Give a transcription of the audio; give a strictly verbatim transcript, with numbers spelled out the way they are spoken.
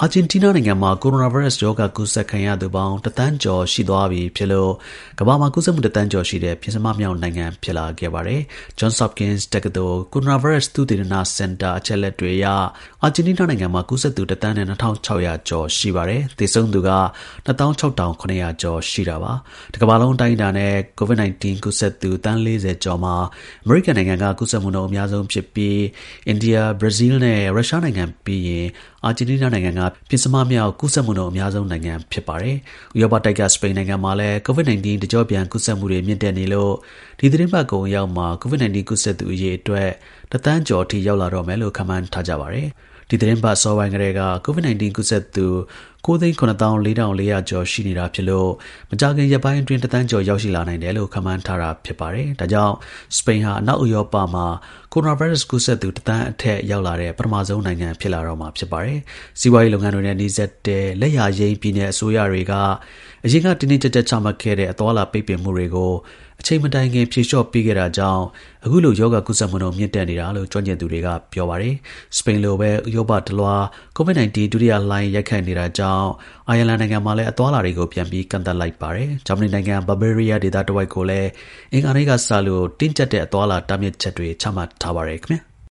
ဂျင်တီးနားနိုင်ငံမှာ ကိုရိုနာဗိုင်းရပ်စ်ရောဂါကူးစက်ခံရသူပေါင်းတစ်သန်းကျော်ရှိသွားပြီဖြစ်လို့ကမ္ဘာမှာကူးစက်မှုတစ်သန်းကျော်ရှိတဲ့ပဉ္စမမြောက်နိုင်ငံဖြစ်လာခဲ့ပါတယ်။ Johns Hopkins တက္ကသိုလ် ကိုရိုနာဗိုင်းရပ်စ်သုတေသနစင်တာအချက်အလက်တွေအရအာဂျင်တီးနားနိုင်ငံမှာကူးစက်သူတစ်သန်းနဲ့နှစ်ထောင်ခြောက်ရာကျော်ရှိပါတယ်။ သေဆုံးသူကနှစ်သောင်းခြောက်ထောင်ခုနှစ်ရာကျော်ရှိတာပါ။ တစ်ကမ္ဘာလုံးအတိုင်းအတာနဲ့ COVID 19 ကူးစက်သူသန်းလေးဆယ်ကျော်မှာအမေရိကန်နိုင်ငံကကူးစက်မှုနှုန်းအများဆုံးဖြစ်ပြီးအိန္ဒိယ၊ ဘရာဇီးလ်နဲ့ရုရှားနိုင်ငံပြီးရင်အာဂျင်တီးနားနိုင်ငံကပဉ္စမမြောက်ကူးစက်မှုနှုန်းအများဆုံးနိုင်ငံဖြစ်ပါတယ်။ ဥရောပတိုက်ကစပိန်နိုင်ငံမှာလည်း COVID 19 တကျော့ပြန်ကူးစက်မှုတွေမြင့်တက်နေလို့ဒီသီတင်းပတ်ကုန်ရောက်မှာ COVID 19 ကူးစက်သူအရေအတွက်တစ်သန်းကျော်အထိရောက်လာတော့မယ်လို့ခန့်မှန်းထားကြပါတယ်။ ဒီသီတင်းပတ်အစောပိုင်းကတည်းက COVID 19 ကူးစက်သူ ကိုးသိန်းခုနှစ်သောင်းလေးထောင်လေးရာကျော်ရှိနေတာဖြစ်လို့မကြာခင်ရက်ပိုင်းအတွင်းတစ်သန်းကျော်ရောက်ရှိလာနိုင်တယ်လို့ခန့်မှန်းထားတာဖြစ်ပါတယ်။ ဒါကြောင့်စပိန်ဟာအနောက်ဥရောပမှာကိုရိုနာဗိုင်းရပ်စ်ကူးစက်သူတစ်သန်းအထက်ရောက်လာတဲ့ပထမဆုံးနိုင်ငံဖြစ်လာတော့မှာဖြစ်ပါတယ်။ စီးပွားရေးလုပ်ငန်းတွေနဲ့နီးစပ်တဲ့လက်ယာယိမ်းပြည်နယ်အစိုးရတွေကအရင်ကတင်းတင်းကျပ်ကျပ်ချမှတ်ခဲ့တဲ့အသွားအလာပိတ်ပင်မှုတွေကိုအချိန်မတိုင်ခင်ဖြေလျှော့ပေးခဲ့တာကြောင့်အခုလိုရောဂါကူးစက်မှုနှုန်းမြင့်တက်နေတာလို့ကျွမ်းကျင်သူတွေကပြောပါတယ်။ စပိန်လိုပဲဥရောပတစ်လွှား COVID 19 ဒုတိယလှိုင်းရိုက်ခတ်နေတာကြောင့်အိုင်ယာလန်နိုင်ငံမှာလည်းအသွားအလာတွေကိုပြန်ပြီးကန့်သတ်လိုက်ပါတယ်။ ဂျာမနီနိုင်ငံ Bavaria ဒေသတစ်ဝိုက်ကိုလည်းအင်္ဂါနေ့ကစလို့တင်းကျပ်တဲ့အသွားအလာတားမြစ်ချက်တွေချမှတ်ထားပါတယ်ခင်ဗျာ။